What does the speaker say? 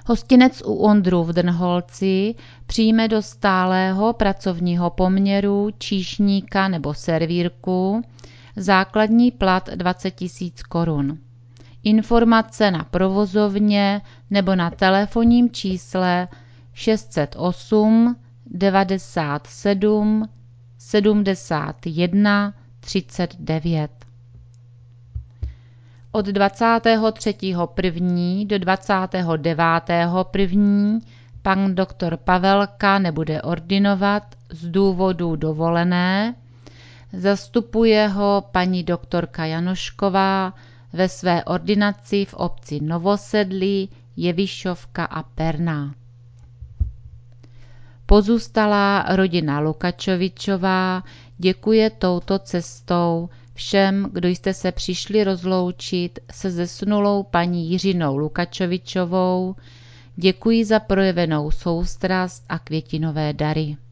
Hostinec u Ondru v Drnholci přijme do stálého pracovního poměru číšníka nebo servírku, základní plat 20 000 korun. Informace na provozovně nebo na telefonním čísle 608 97 71 39. Od 23.1. do 29.1. pan doktor Pavelka nebude ordinovat z důvodu dovolené. Zastupuje ho paní doktorka Janošková ve své ordinaci v obci Novosedlí, Jevišovka a Perná. Pozůstalá rodina Lukačovičová děkuje touto cestou všem, kdo jste se přišli rozloučit se zesnulou paní Jiřinou Lukačovičovou. Děkuji za projevenou soustrast a květinové dary.